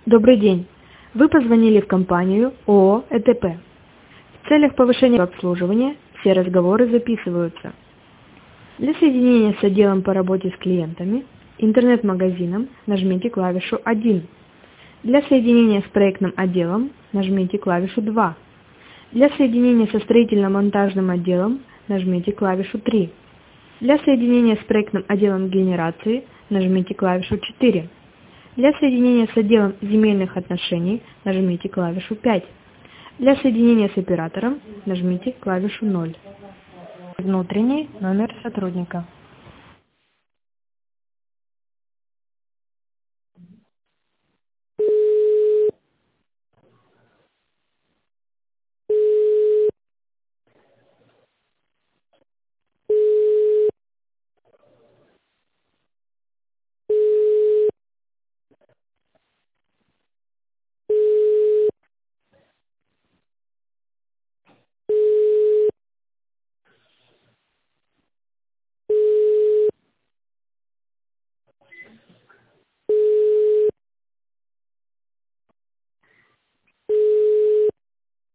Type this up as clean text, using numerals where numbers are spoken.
Добрый день. Вы позвонили в компанию ООО «ЭТП». В целях повышения обслуживания все разговоры записываются. Для соединения с отделом по работе с клиентами, интернет-магазином нажмите клавишу 1. Для соединения с проектным отделом нажмите клавишу 2. Для соединения со строительно-монтажным отделом нажмите клавишу 3. Для соединения с проектным отделом генерации нажмите клавишу 4. Для соединения с отделом земельных отношений нажмите клавишу 5. Для соединения с оператором нажмите клавишу 0. Внутренний номер сотрудника.